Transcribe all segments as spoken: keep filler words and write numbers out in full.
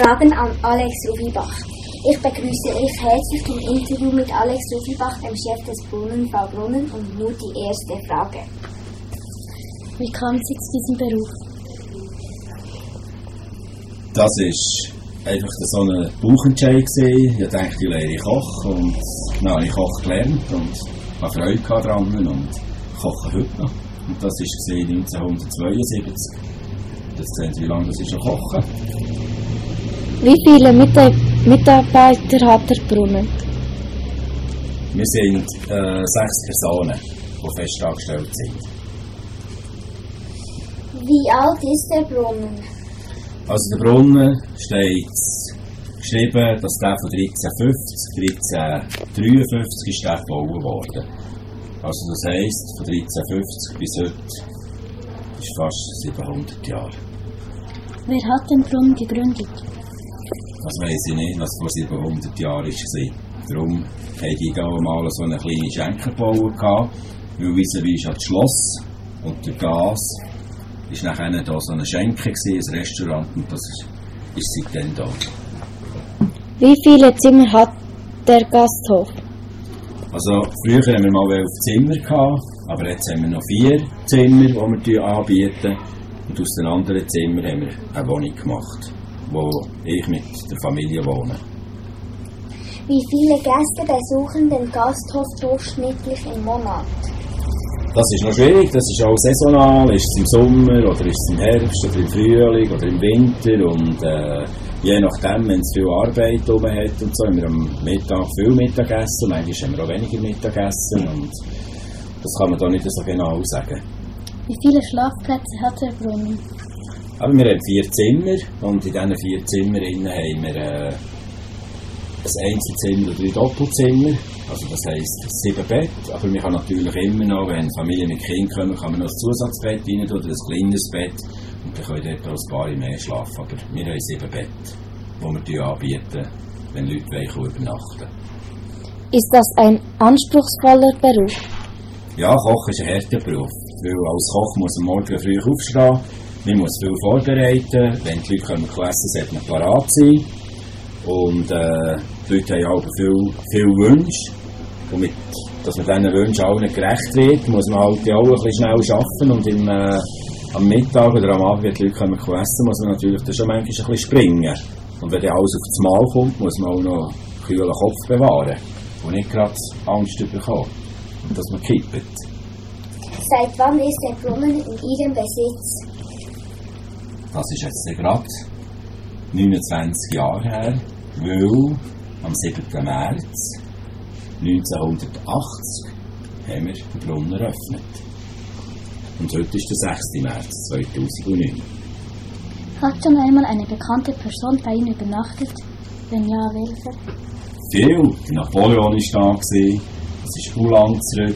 Fragen an Alex Rufibach. Ich begrüße euch herzlich zum Interview mit Alex Rufibach, dem Chef des Brunnen V Brunnen, und nur die erste Frage. Wie kam Sie zu diesem Beruf? Das war einfach so ein Bauchentscheid. Ich dachte, ich lehre Koch und dann habe ich Koch gelernt und habe Freude daran und koche heute noch. Und das war neunzehnhundertzweiundsiebzig. Jetzt sehen Sie, wie lange das ist, schon kochen. Wie viele Mita- Mitarbeiter hat der Brunnen? Wir sind äh, sechs Personen, die fest angestellt sind. Wie alt ist der Brunnen? Also der Brunnen steht geschrieben, dass der von dreizehnhundertfünfzig, dreizehnhundertdreiundfünfzig ist der gebaut worden. Also das heisst, von dreizehnhundertfünfzig bis heute ist fast siebenhundert Jahre. Wer hat den Brunnen gegründet? Das weiss ich nicht, was vor siebenhundert Jahren war. Darum hatten die auch mal so eine kleine Schenke gebaut, weil vis-à-vis ist das Schloss und der Gas war nachher da so eine Schenke, ein Restaurant, und das ist, ist seitdem da. Wie viele Zimmer hat der Gasthof? Also früher hatten wir mal elf Zimmer gehabt, aber jetzt haben wir noch vier Zimmer, die wir anbieten. Und aus den anderen Zimmern haben wir eine Wohnung gemacht, wo ich mit der Familie wohne. Wie viele Gäste besuchen den Gasthof durchschnittlich im Monat? Das ist noch schwierig, das ist auch saisonal. Ist es im Sommer oder ist es im Herbst oder im Frühling oder im Winter. Und äh, je nachdem, wenn es viel Arbeit oben hat und so, haben wir am Mittag viel Mittagessen, manchmal haben wir auch weniger Mittagessen. Und das kann man da nicht so genau sagen. Wie viele Schlafplätze hat der Brunnen? Aber wir haben vier Zimmer und in diesen vier Zimmern haben wir äh, ein Einzelzimmer und drei Doppelzimmer. Also das heisst sieben Bett, aber man kann natürlich immer noch, wenn Familien mit Kindern kommen, kann man noch ein Zusatzbett rein tun oder ein kleines Bett und dann können dort auch ein paar mehr schlafen. Aber wir haben sieben Bett, die wir anbieten, wenn Leute wollen, übernachten. Ist das ein anspruchsvoller Beruf? Ja, Kochen ist ein harter Beruf, weil als Koch muss man morgen früh aufstehen, man muss viel vorbereiten, wenn die Leute kommen essen, sollte man parat sein. Und äh, die Leute haben auch viel, viel Wünsche. Und mit, dass man diesen Wünschen allen gerecht wird, muss man halt auch ein bisschen schnell arbeiten. Und im, äh, am Mittag oder am Abend, wenn die Leute kommen essen, muss man natürlich dann schon manchmal ein bisschen springen. Und wenn dann alles auf das Mahl kommt, muss man auch noch einen kühlen Kopf bewahren. Und nicht gerade Angst bekommen, dass man kippt. Seit wann ist der Brunnen in Ihrem Besitz? Das ist jetzt gerade neunundzwanzig Jahre her, weil am siebten März neunzehnhundertachtzig haben wir den Brunnen eröffnet. Und heute ist der sechste März zweitausendneun. Hat schon einmal eine bekannte Person bei Ihnen übernachtet? Wenn ja, welche? Viel. Napoleon war da, das ist schon lang zurück.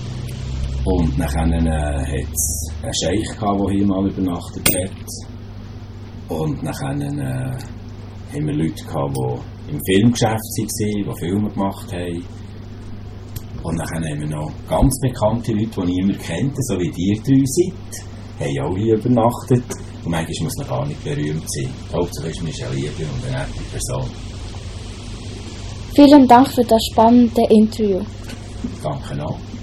Und dann äh, hat es einen Scheich gehabt, der hier mal übernachtet hat. Und dann äh, haben wir Leute gehabt, die im Filmgeschäft waren, die Filme gemacht haben. Und dann haben wir noch ganz bekannte Leute, die niemand kennt, so wie ihr drei seid, haben auch hier übernachtet. Und manchmal muss man gar nicht berühmt sein. Hauptsache ist man eine liebe und eine nette Person. Vielen Dank für das spannende Interview. Danke auch.